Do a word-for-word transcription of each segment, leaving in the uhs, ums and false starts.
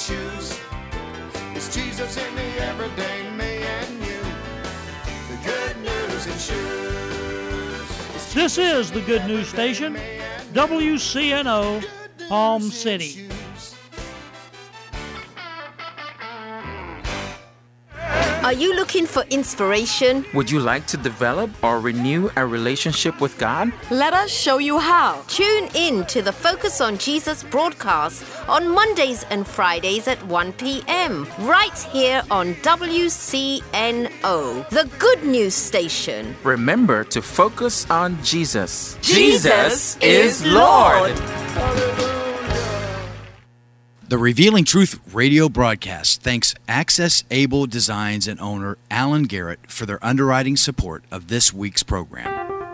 shoes. It's Jesus in the everyday me and you. The good news in shoes. This is the Good News Station, W C N O, Palm City. Are you looking for inspiration? Would you like to develop or renew a relationship with God? Let us show you how. Tune in to the Focus on Jesus broadcast on Mondays and Fridays at one p.m. right here on W C N O, the Good News Station. Remember to focus on Jesus. Jesus is Lord. The Revealing Truth radio broadcast thanks Access Able Designs and owner Alan Garrett for their underwriting support of this week's program.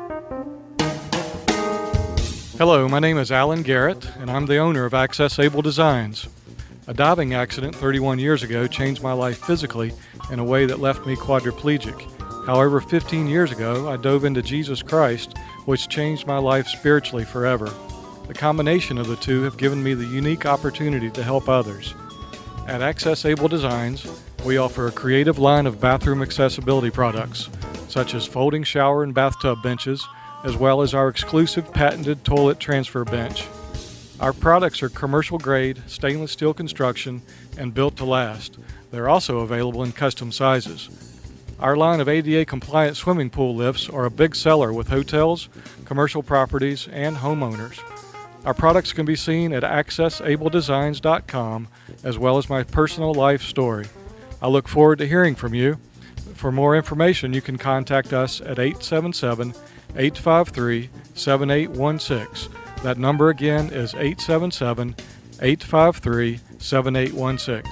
Hello, my name is Alan Garrett, and I'm the owner of Access Able Designs. A diving accident thirty-one years ago changed my life physically in a way that left me quadriplegic. However, fifteen years ago, I dove into Jesus Christ, which changed my life spiritually forever. The combination of the two have given me the unique opportunity to help others. At Access Able Designs, we offer a creative line of bathroom accessibility products, such as folding shower and bathtub benches, as well as our exclusive patented toilet transfer bench. Our products are commercial-grade, stainless steel construction, and built to last. They're also available in custom sizes. Our line of A D A-compliant swimming pool lifts are a big seller with hotels, commercial properties, and homeowners. Our products can be seen at access able designs dot com, as well as my personal life story. I look forward to hearing from you. For more information, you can contact us at eight seven seven, eight five three, seven eight one six. That number again is eight seven seven, eight five three, seven eight one six.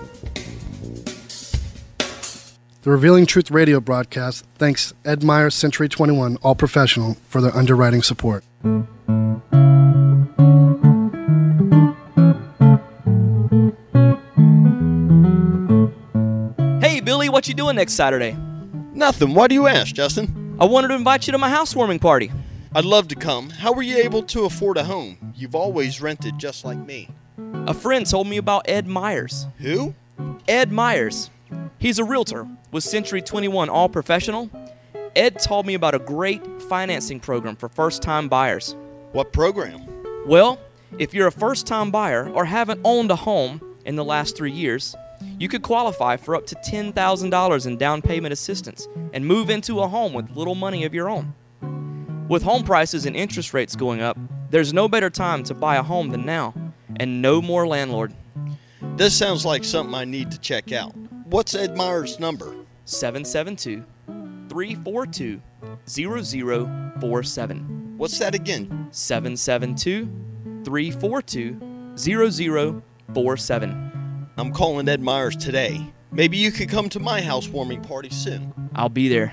The Revealing Truth radio broadcast thanks Ed Meyer Century twenty-one All Professional for their underwriting support. Hey, Billy, what you doing next Saturday? Nothing. Why do you ask, Justin? I wanted to invite you to my housewarming party. I'd love to come. How were you able to afford a home? You've always rented just like me. A friend told me about Ed Myers. Who? Ed Myers. He's a realtor with Century twenty-one All Professional. Ed told me about a great financing program for first-time buyers. What program? Well, if you're a first-time buyer or haven't owned a home in the last three years, you could qualify for up to ten thousand dollars in down payment assistance and move into a home with little money of your own. With home prices and interest rates going up, there's no better time to buy a home than now, and no more landlord. This sounds like something I need to check out. What's Ed Meyer's number? seven seven two, three four two, zero zero four seven. What's that again? seven seven two, three four two, zero zero four seven. I'm calling Ed Myers today. Maybe you could come to my housewarming party soon. I'll be there.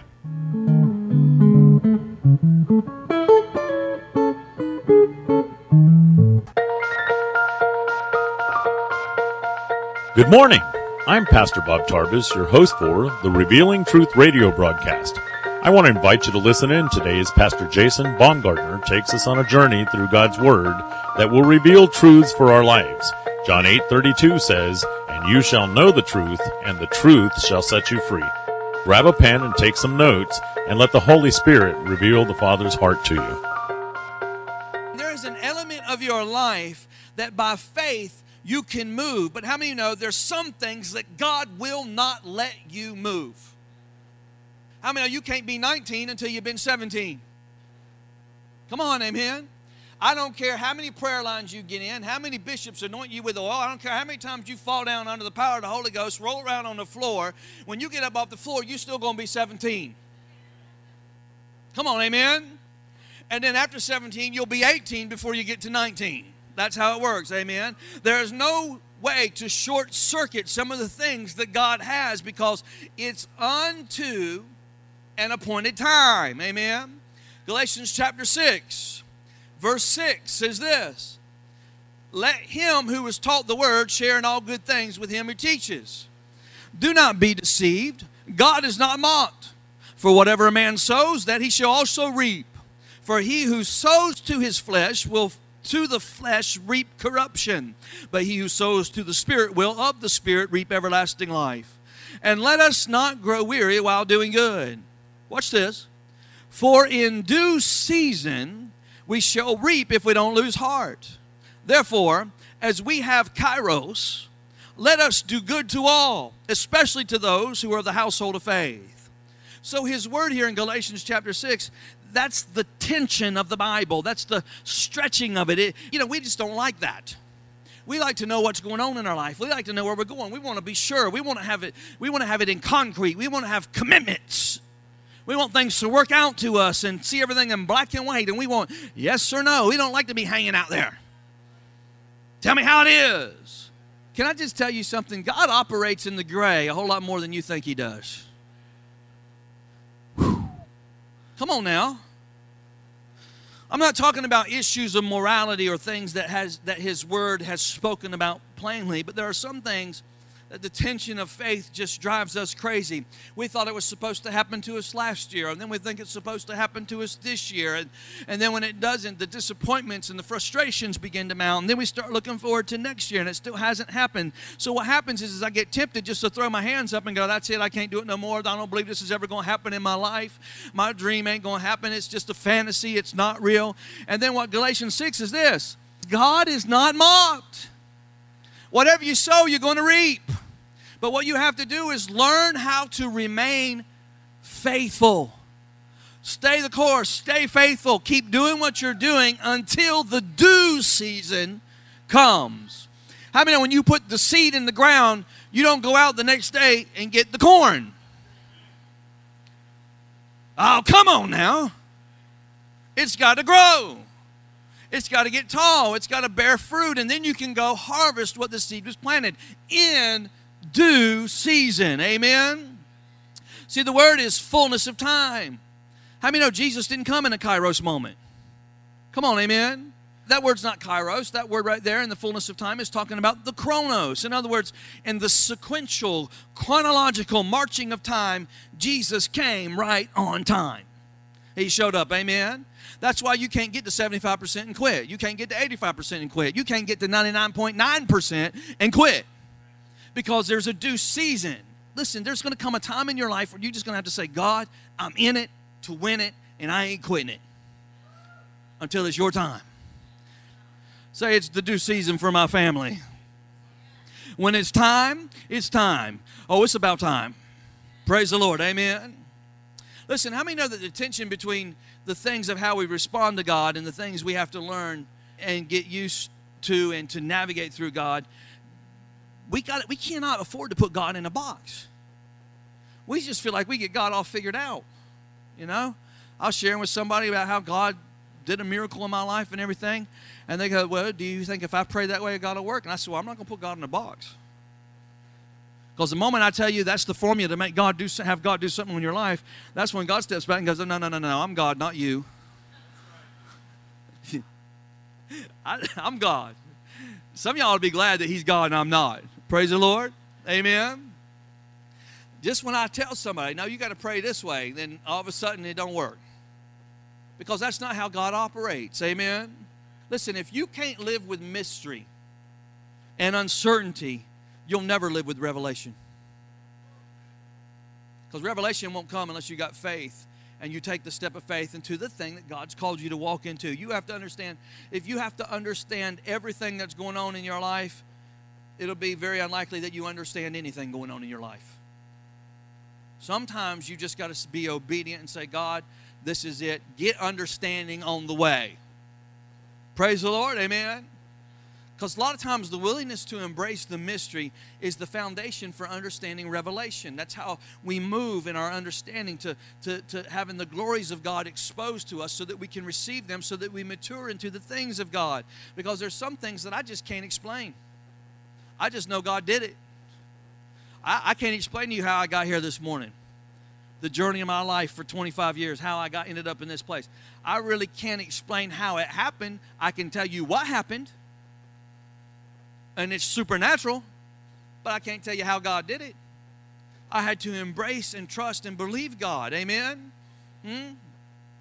Good morning. I'm Pastor Bob Tarbus, your host for the Revealing Truth radio broadcast. I want to invite you to listen in today as Pastor Jason Baumgartner takes us on a journey through God's Word that will reveal truths for our lives. John eight thirty-two says, "And you shall know the truth, and the truth shall set you free." Grab a pen and take some notes, and let the Holy Spirit reveal the Father's heart to you. There is an element of your life that by faith you can move. But how many of you know there's some things that God will not let you move? How many of you can't be nineteen until you've been seventeen? Come on, amen. I don't care how many prayer lines you get in, how many bishops anoint you with oil. I don't care how many times you fall down under the power of the Holy Ghost, roll around on the floor. When you get up off the floor, you're still going to be seventeen. Come on, amen. And then after seventeen, you'll be eighteen before you get to nineteen. That's how it works, amen. There is no way to short circuit some of the things that God has because it's unto an appointed time, amen. Galatians chapter six, verse six says this: "Let him who is taught the word share in all good things with him who teaches. Do not be deceived. God is not mocked. For whatever a man sows, that he shall also reap. For he who sows to his flesh will to the flesh reap corruption, but he who sows to the Spirit will of the Spirit reap everlasting life. And let us not grow weary while doing good. Watch this. For in due season we shall reap if we don't lose heart. Therefore, as we have kairos, let us do good to all, especially to those who are of the household of faith. So his word here in Galatians chapter six, that's the tension of the Bible. That's the stretching of it. it. You know, we just don't like that. We like to know what's going on in our life. We like to know where we're going. We want to be sure. We want to have it, we want to have it in concrete. We want to have commitments. We want things to work out to us and see everything in black and white. And we want yes or no. We don't like to be hanging out there. Tell me how it is. Can I just tell you something? God operates in the gray a whole lot more than you think he does. Whew. Come on now. I'm not talking about issues of morality or things that has that his word has spoken about plainly, but there are some things that the tension of faith just drives us crazy. We thought it was supposed to happen to us last year, and then we think it's supposed to happen to us this year. And, and then when it doesn't, the disappointments and the frustrations begin to mount. And then we start looking forward to next year, and it still hasn't happened. So what happens is, is I get tempted just to throw my hands up and go, that's it, I can't do it no more. I don't believe this is ever going to happen in my life. My dream ain't going to happen. It's just a fantasy. It's not real. And then what Galatians six is this: God is not mocked. Whatever you sow, you're going to reap. But what you have to do is learn how to remain faithful. Stay the course. Stay faithful. Keep doing what you're doing until the due season comes. How many know when you put the seed in the ground, you don't go out the next day and get the corn? Oh, come on now. It's got to grow. It's got to get tall. It's got to bear fruit. And then you can go harvest what the seed was planted in due season. Amen. See, the word is fullness of time. How many know Jesus didn't come in a kairos moment? Come on, amen. That word's not kairos. That word right there in the fullness of time is talking about the chronos. In other words, in the sequential, chronological marching of time, Jesus came right on time. He showed up, amen. That's why you can't get to seventy-five percent and quit. You can't get to eighty-five percent and quit. You can't get to ninety-nine point nine percent and quit. Because there's a due season. Listen, there's going to come a time in your life where you're just going to have to say, God, I'm in it to win it, and I ain't quitting it until it's your time. Say, it's the due season for my family. When it's time, it's time. Oh, it's about time. Praise the Lord. Amen. Listen, how many know that the tension between the things of how we respond to God and the things we have to learn and get used to and to navigate through God, We got we cannot afford to put God in a box. We just feel like we get God all figured out. You know, I was sharing with somebody about how God did a miracle in my life and everything, and they go, "Well, do you think if I pray that way, God will work?" And I said, "Well, I'm not going to put God in a box, because the moment I tell you that's the formula to make God do have God do something in your life, that's when God steps back and goes, "No, no, no, no, I'm God, not you. I, I'm God." Some of y'all would be glad that He's God and I'm not. Praise the Lord. Amen. Just when I tell somebody, no, you got to pray this way, then all of a sudden it don't work. Because that's not how God operates. Amen. Listen, if you can't live with mystery and uncertainty, you'll never live with revelation. Because revelation won't come unless you got faith and you take the step of faith into the thing that God's called you to walk into. You have to understand, if you have to understand everything that's going on in your life, it'll be very unlikely that you understand anything going on in your life. Sometimes you just got to be obedient and say, God, this is it. Get understanding on the way. Praise the Lord. Amen. Because a lot of times the willingness to embrace the mystery is the foundation for understanding revelation. That's how we move in our understanding to, to, to having the glories of God exposed to us so that we can receive them, so that we mature into the things of God. Because there's some things that I just can't explain. I just know God did it. I, I can't explain to you how I got here this morning. The journey of my life for twenty-five years, how I got ended up in this place. I really can't explain how it happened. I can tell you what happened. And it's supernatural, but I can't tell you how God did it. I had to embrace and trust and believe God. Amen? Hmm?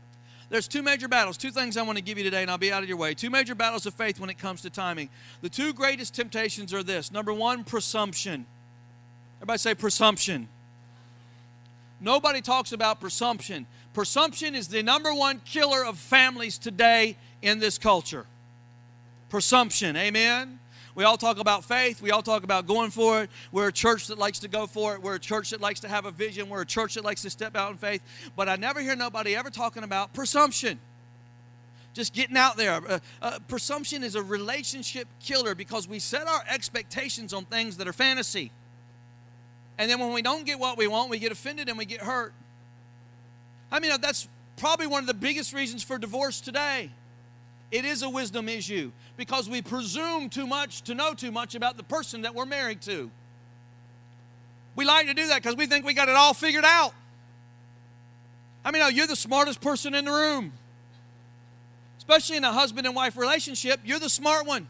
There's two major battles, two things I want to give you today, and I'll be out of your way. Two major battles of faith when it comes to timing. The two greatest temptations are this. Number one, presumption. Everybody say presumption. Nobody talks about presumption. Presumption is the number one killer of families today in this culture. Presumption, amen? We all talk about faith. We all talk about going for it. We're a church that likes to go for it. We're a church that likes to have a vision. We're a church that likes to step out in faith. But I never hear nobody ever talking about presumption. Just getting out there. Uh, uh, presumption is a relationship killer because we set our expectations on things that are fantasy. And then when we don't get what we want, we get offended and we get hurt. I mean, that's probably one of the biggest reasons for divorce today. It is a wisdom issue because we presume too much to know too much about the person that we're married to. We like to do that because we think we got it all figured out. I mean, you're the smartest person in the room. Especially in a husband and wife relationship, you're the smart one.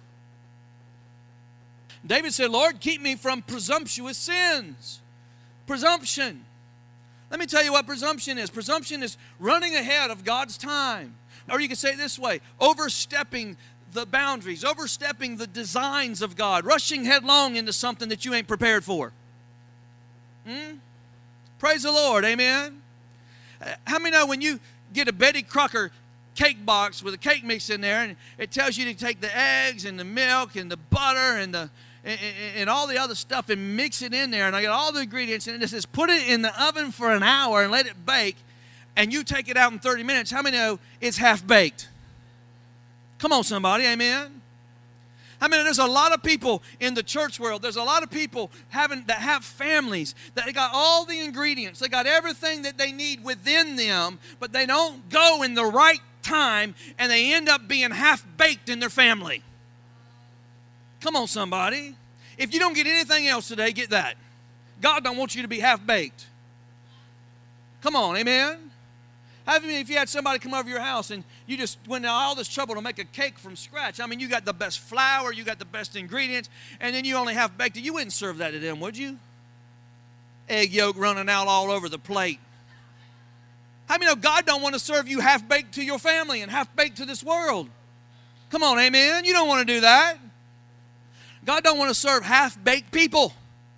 David said, Lord, keep me from presumptuous sins. Presumption. Let me tell you what presumption is. Presumption is running ahead of God's time. Or you can say it this way, overstepping the boundaries, overstepping the designs of God, rushing headlong into something that you ain't prepared for. Hmm? Praise the Lord, amen? How many know when you get a Betty Crocker cake box with a cake mix in there, and it tells you to take the eggs and the milk and the butter and the and, and all the other stuff and mix it in there, and I got all the ingredients, and it says put it in the oven for an hour and let it bake, and you take it out in thirty minutes, how many know it's half-baked? Come on, somebody, amen? I mean, there's a lot of people in the church world, there's a lot of people having that have families, that they got all the ingredients, they got everything that they need within them, but they don't go in the right time, and they end up being half-baked in their family. Come on, somebody. If you don't get anything else today, get that. God don't want you to be half-baked. Come on, amen? How many if you had somebody come over your house and you just went to all this trouble to make a cake from scratch? I mean, you got the best flour, you got the best ingredients, and then you only half-baked it. You wouldn't serve that to them, would you? Egg yolk running out all over the plate. How many know God don't want to serve you half-baked to your family and half-baked to this world? Come on, amen? You don't want to do that. God don't want to serve half-baked people.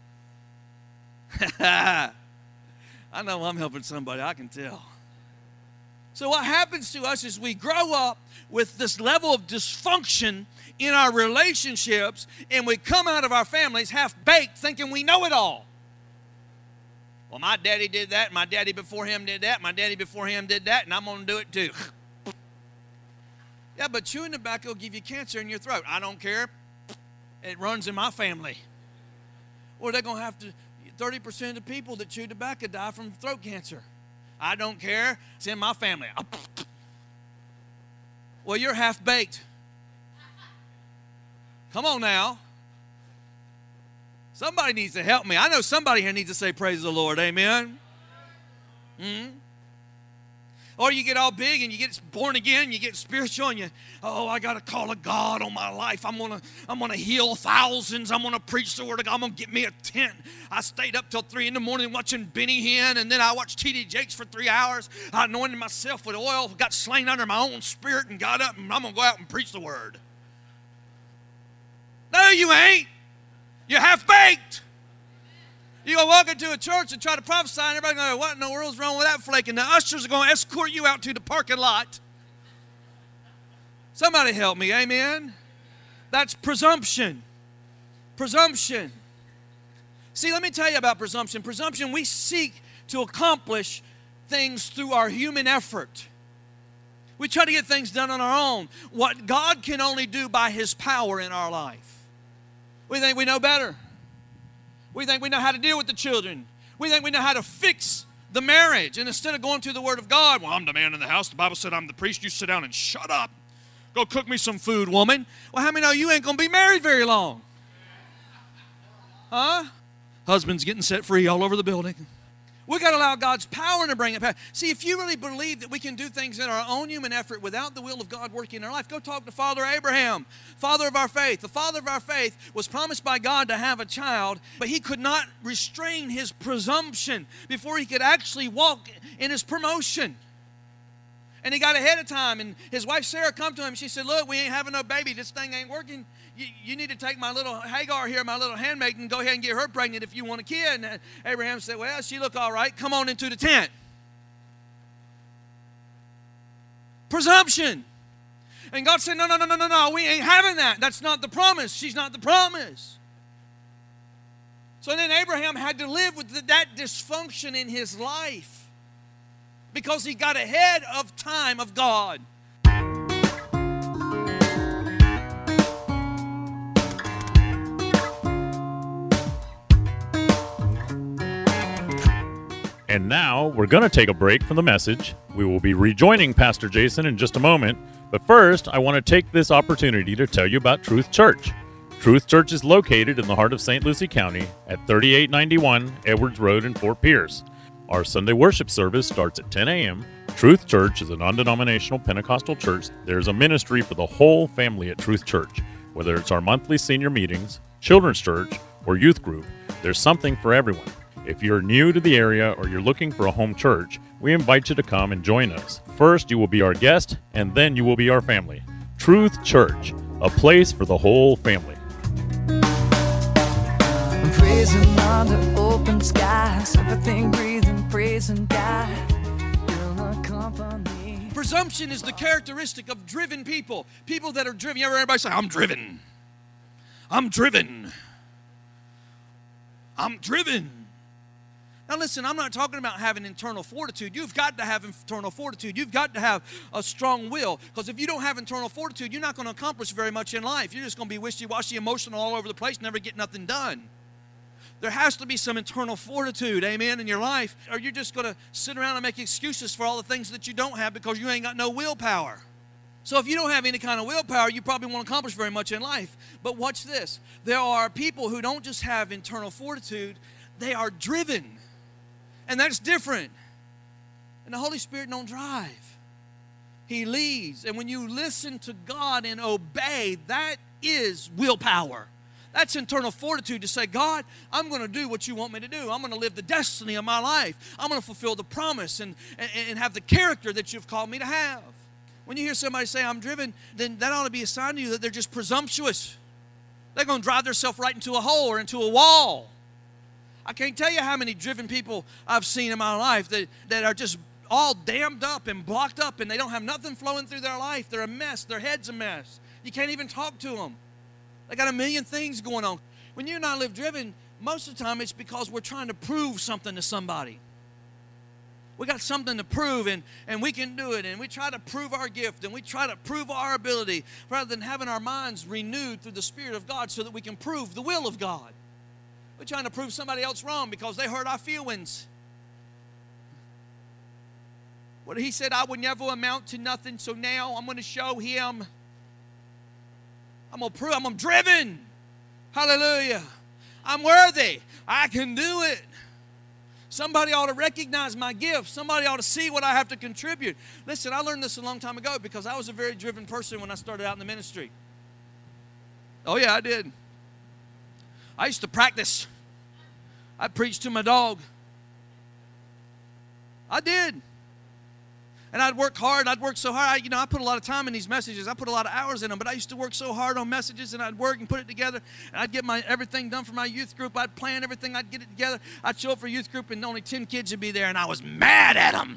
I know I'm helping somebody, I can tell. So what happens to us is we grow up with this level of dysfunction in our relationships, and we come out of our families half-baked thinking we know it all. Well, my daddy did that, my daddy before him did that, my daddy before him did that, and I'm going to do it too. Yeah, but chewing tobacco will give you cancer in your throat. I don't care. It runs in my family. Well, they're going to have to, thirty percent of the people that chew tobacco die from throat cancer. I don't care. It's in my family. Well, you're half-baked. Come on now. Somebody needs to help me. I know somebody here needs to say praise the Lord. Amen. Hmm? Or you get all big and you get born again, you get spiritual, and you, oh, I got a call of God on my life. I'm gonna, I'm gonna heal thousands. I'm gonna preach the word of God. I'm gonna get me a tent. I stayed up till three in the morning watching Benny Hinn, and then I watched T D Jakes for three hours. I anointed myself with oil, got slain under my own spirit, and got up, and I'm gonna go out and preach the word. No, you ain't. You're half-baked. You're going to walk into a church and try to prophesy, and everybody's going to go, what in the world's wrong with that flake? And the ushers are going to escort you out to the parking lot. Somebody help me, amen? That's presumption. Presumption. See, let me tell you about presumption. Presumption, we seek to accomplish things through our human effort. We try to get things done on our own. What God can only do by His power in our life. We think we know better. We think we know how to deal with the children. We think we know how to fix the marriage. And instead of going to the Word of God, well, I'm the man in the house. The Bible said I'm the priest. You sit down and shut up. Go cook me some food, woman. Well, how many know you ain't going to be married very long? Huh? Husbands getting set free all over the building. We've got to allow God's power to bring it back. See, if you really believe that we can do things in our own human effort without the will of God working in our life, go talk to Father Abraham, father of our faith. The father of our faith was promised by God to have a child, but he could not restrain his presumption before he could actually walk in his promotion. And he got ahead of time, and his wife Sarah come to him. She said, look, we ain't having no baby. This thing ain't working. You, you need to take my little Hagar here, my little handmaid, and go ahead and get her pregnant if you want a kid. And Abraham said, well, she look all right. Come on into the tent. Presumption. And God said, no, no, no, no, no, no. We ain't having that. That's not the promise. She's not the promise. So then Abraham had to live with that dysfunction in his life, because he got ahead of time of God. And now we're going to take a break from the message. We will be rejoining Pastor Jason in just a moment. But first, I want to take this opportunity to tell you about Truth Church. Truth Church is located in the heart of Saint Lucie County at thirty-eight ninety-one Edwards Road in Fort Pierce. Our Sunday worship service starts at ten a.m. Truth Church is a non-denominational Pentecostal church. There's a ministry for the whole family at Truth Church. Whether it's our monthly senior meetings, children's church, or youth group, there's something for everyone. If you're new to the area or you're looking for a home church, we invite you to come and join us. First, you will be our guest, and then you will be our family. Truth Church, a place for the whole family. Praising under open skies, everything breathing, praising God. Presumption is the characteristic of driven people. People that are driven. You ever hear everybody say, I'm driven. I'm driven. I'm driven. Now listen, I'm not talking about having internal fortitude. You've got to have internal fortitude. You've got to have a strong will. Because if you don't have internal fortitude, you're not going to accomplish very much in life. You're just going to be wishy-washy, emotional all over the place, never get nothing done. There has to be some internal fortitude, amen, in your life, or you're just going to sit around and make excuses for all the things that you don't have because you ain't got no willpower. So if you don't have any kind of willpower, you probably won't accomplish very much in life. But watch this. There are people who don't just have internal fortitude, they are driven. And that's different. And the Holy Spirit don't drive. He leads. And when you listen to God and obey, that is willpower. That's internal fortitude to say, God, I'm going to do what you want me to do. I'm going to live the destiny of my life. I'm going to fulfill the promise and, and, and have the character that you've called me to have. When you hear somebody say, I'm driven, then that ought to be a sign to you that they're just presumptuous. They're going to drive themselves right into a hole or into a wall. I can't tell you how many driven people I've seen in my life that, that are just all dammed up and blocked up, and they don't have nothing flowing through their life. They're a mess. Their head's a mess. You can't even talk to them. They got a million things going on. When you and I live driven, most of the time it's because we're trying to prove something to somebody. We got something to prove, and, and we can do it, and we try to prove our gift, and we try to prove our ability rather than having our minds renewed through the Spirit of God so that we can prove the will of God. We're trying to prove somebody else wrong because they hurt our feelings. Well, he said, I would never amount to nothing, so now I'm going to show him. I'm going to prove, I'm driven. Hallelujah. I'm worthy. I can do it. Somebody ought to recognize my gift. Somebody ought to see what I have to contribute. Listen, I learned this a long time ago because I was a very driven person when I started out in the ministry. Oh, yeah, I did. I used to practice. I preached to my dog. I did. And I'd work hard. I'd work so hard. I, you know, I put a lot of time in these messages. I put a lot of hours in them. But I used to work so hard on messages, and I'd work and put it together. And I'd get my everything done for my youth group. I'd plan everything. I'd get it together. I'd show up for youth group, and only ten kids would be there. And I was mad at them.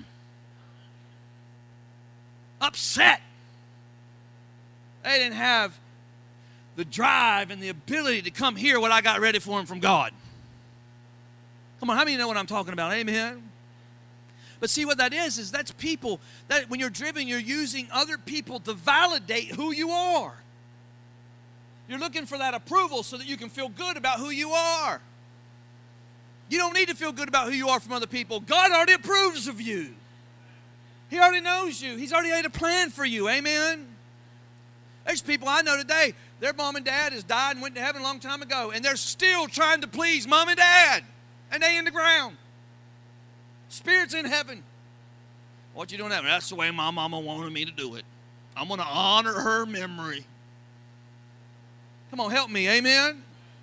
Upset. They didn't have the drive and the ability to come hear what I got ready for them from God. Come on, how many know what I'm talking about? Amen. But see what that is, is that's people, that when you're driven, you're using other people to validate who you are. You're looking for that approval so that you can feel good about who you are. You don't need to feel good about who you are from other people. God already approves of you. He already knows you. He's already made a plan for you. Amen. There's people I know today, their mom and dad has died and went to heaven a long time ago, and they're still trying to please mom and dad, and they in the ground. Spirit's in heaven. What you doing that? That's the way my mama wanted me to do it. I'm going to honor her memory. Come on, help me. Amen?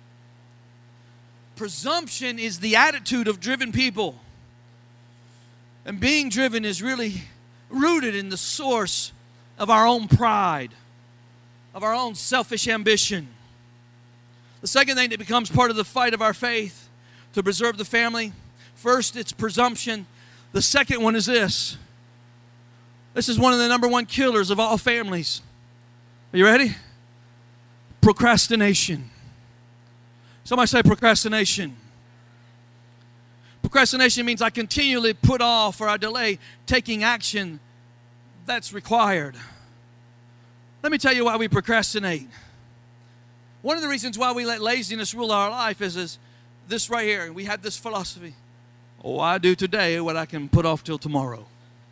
Presumption is the attitude of driven people. And being driven is really, rooted in the source of our own pride, of our own selfish ambition. The second thing that becomes part of the fight of our faith to preserve the family, first, it's presumption. The second one is this. This is one of the number one killers of all families. Are you ready? Procrastination. Somebody say procrastination. Procrastination means I continually put off or I delay taking action that's required. Let me tell you why we procrastinate. One of the reasons why we let laziness rule our life is, is this right here. We have this philosophy. Oh, I do today what I can put off till tomorrow.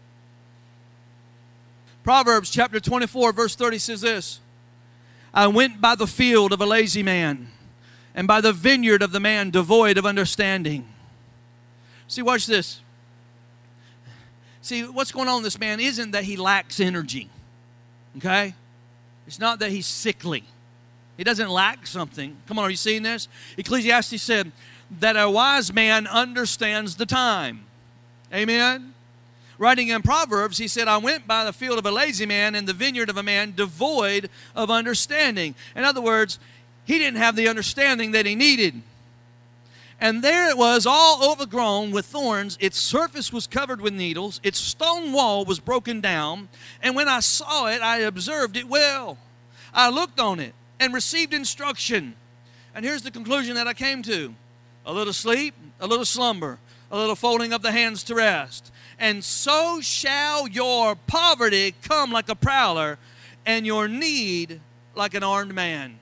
Proverbs chapter twenty-four, verse thirty says this. I went by the field of a lazy man, and by the vineyard of the man devoid of understanding. See, watch this. See, what's going on in this man isn't that he lacks energy. Okay? It's not that he's sickly. He doesn't lack something. Come on, are you seeing this? Ecclesiastes said that a wise man understands the time. Amen? Writing in Proverbs, he said, I went by the field of a lazy man and the vineyard of a man devoid of understanding. In other words, he didn't have the understanding that he needed. And there it was, all overgrown with thorns. Its surface was covered with needles. Its stone wall was broken down. And when I saw it, I observed it well. I looked on it and received instruction. And here's the conclusion that I came to. A little sleep, a little slumber, a little folding of the hands to rest. And so shall your poverty come like a prowler, and your need like an armed man.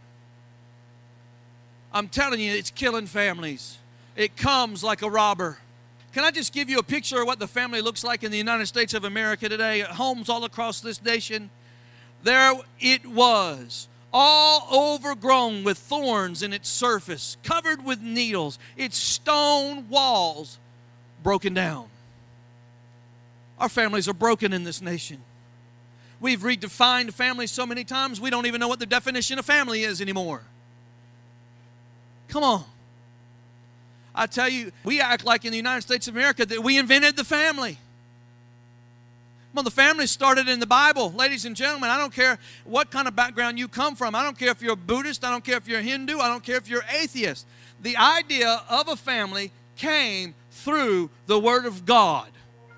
I'm telling you, it's killing families. It comes like a robber. Can I just give you a picture of what the family looks like in the United States of America today? Homes all across this nation. There it was, all overgrown with thorns in its surface, covered with needles, its stone walls broken down. Our families are broken in this nation. We've redefined family so many times, we don't even know what the definition of family is anymore. Come on. I tell you, we act like in the United States of America that we invented the family. Well, the family started in the Bible. Ladies and gentlemen, I don't care what kind of background you come from. I don't care if you're a Buddhist. I don't care if you're a Hindu. I don't care if you're atheist. The idea of a family came through the Word of God.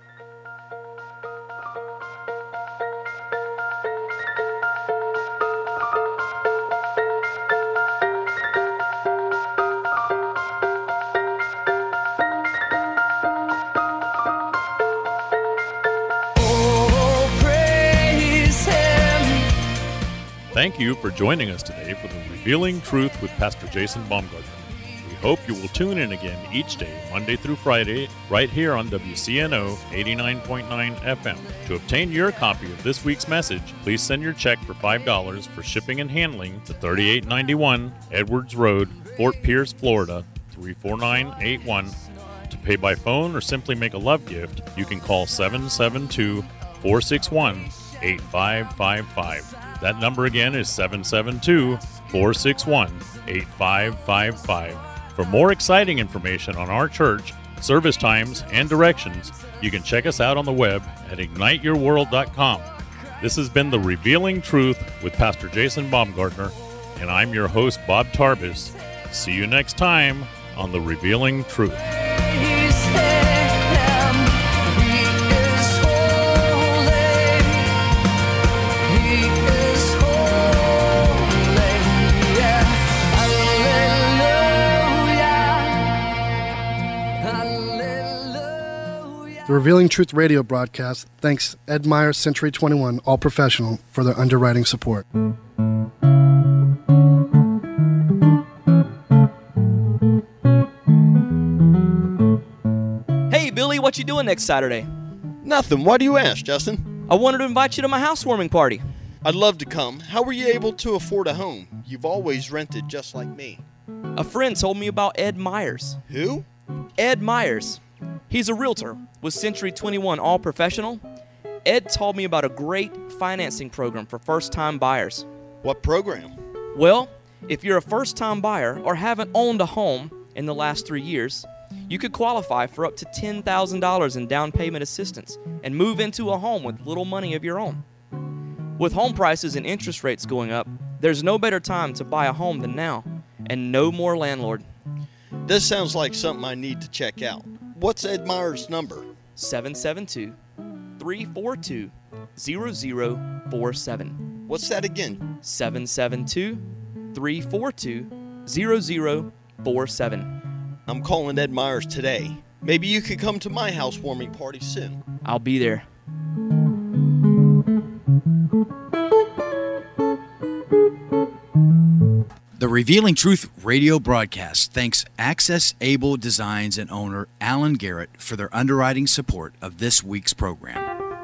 Thank you for joining us today for the Revealing Truth with Pastor Jason Baumgartner. We hope you will tune in again each day, Monday through Friday, right here on W C N O eighty-nine point nine F M. To obtain your copy of this week's message, please send your check for five dollars for shipping and handling to thirty-eight ninety-one Edwards Road, Fort Pierce, Florida, three four nine eight one. To pay by phone or simply make a love gift, you can call seven seven two, four six one, eight five five five. That number again is seven seven two, four six one, eight five five five. For more exciting information on our church, service times, and directions, you can check us out on the web at ignite your world dot com. This has been The Revealing Truth with Pastor Jason Baumgartner, and I'm your host, Bob Tarbis. See you next time on The Revealing Truth. The Revealing Truth radio broadcast thanks Ed Meyer Century twenty-one All Professional for their underwriting support. Hey, Billy, what you doing next Saturday? Nothing. Why do you ask, Justin? I wanted to invite you to my housewarming party. I'd love to come. How were you able to afford a home? You've always rented just like me. A friend told me about Ed Myers. Who? Ed Myers. He's a realtor with Century twenty-one All Professional. Ed told me about a great financing program for first-time buyers. What program? Well, if you're a first-time buyer or haven't owned a home in the last three years, you could qualify for up to ten thousand dollars in down payment assistance and move into a home with little money of your own. With home prices and interest rates going up, there's no better time to buy a home than now, and no more landlord. This sounds like something I need to check out. What's Ed Meyer's number? seven seven two, three four two, zero zero four seven. What's that again? seven seven two, three four two, zero zero four seven. I'm calling Ed Myers today. Maybe you could come to my housewarming party soon. I'll be there. The Revealing Truth radio broadcast thanks Access Able Designs and owner Alan Garrett for their underwriting support of this week's program.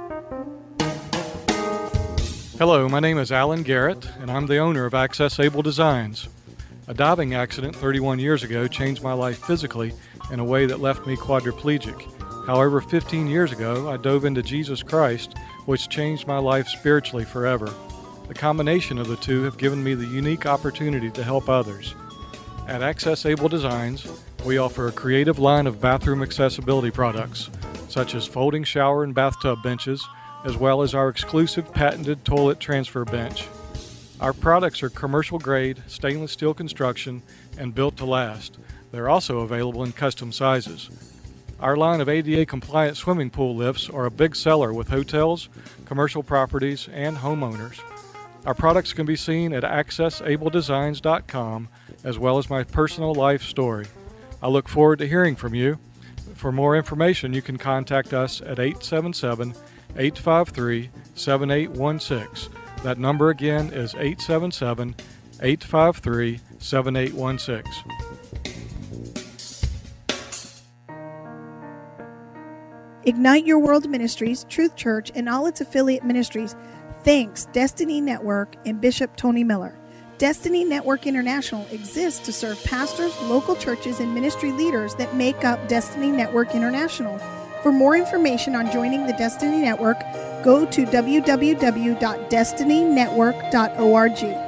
Hello, my name is Alan Garrett, and I'm the owner of Access Able Designs. A diving accident thirty-one years ago changed my life physically in a way that left me quadriplegic. However, fifteen years ago, I dove into Jesus Christ, which changed my life spiritually forever. The combination of the two have given me the unique opportunity to help others. At Access Able Designs, we offer a creative line of bathroom accessibility products, such as folding shower and bathtub benches, as well as our exclusive patented toilet transfer bench. Our products are commercial grade, stainless steel construction, and built to last. They're also available in custom sizes. Our line of A D A compliant swimming pool lifts are a big seller with hotels, commercial properties, and homeowners. Our products can be seen at access able designs dot com, as well as my personal life story. I look forward to hearing from you. For more information, you can contact us at eight seven seven, eight five three, seven eight one six. That number again is eight seven seven, eight five three, seven eight one six. Ignite Your World Ministries, Truth Church, and all its affiliate ministries thanks Destiny Network and Bishop Tony Miller. Destiny Network International exists to serve pastors, local churches, and ministry leaders that make up Destiny Network International. For more information on joining the Destiny Network, go to w w w dot destiny network dot org.